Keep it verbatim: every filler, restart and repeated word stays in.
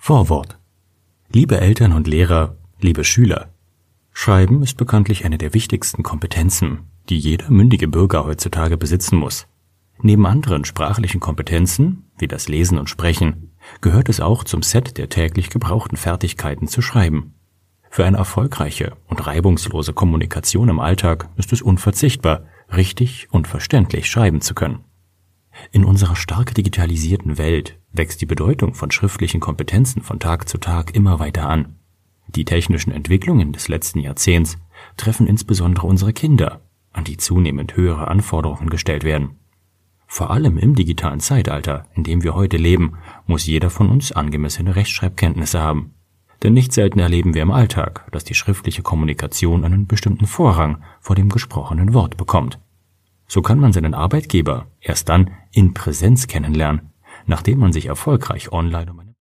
Vorwort. Liebe Eltern und Lehrer, liebe Schüler, Schreiben ist bekanntlich eine der wichtigsten Kompetenzen, die jeder mündige Bürger heutzutage besitzen muss. Neben anderen sprachlichen Kompetenzen, wie das Lesen und Sprechen, gehört es auch zum Set der täglich gebrauchten Fertigkeiten zu schreiben. Für eine erfolgreiche und reibungslose Kommunikation im Alltag ist es unverzichtbar, richtig und verständlich schreiben zu können. In unserer stark digitalisierten Welt wächst die Bedeutung von schriftlichen Kompetenzen von Tag zu Tag immer weiter an. Die technischen Entwicklungen des letzten Jahrzehnts treffen insbesondere unsere Kinder, an die zunehmend höhere Anforderungen gestellt werden. Vor allem im digitalen Zeitalter, in dem wir heute leben, muss jeder von uns angemessene Rechtschreibkenntnisse haben. Denn nicht selten erleben wir im Alltag, dass die schriftliche Kommunikation einen bestimmten Vorrang vor dem gesprochenen Wort bekommt. So kann man seinen Arbeitgeber erst dann in Präsenz kennenlernen, nachdem man sich erfolgreich online um eine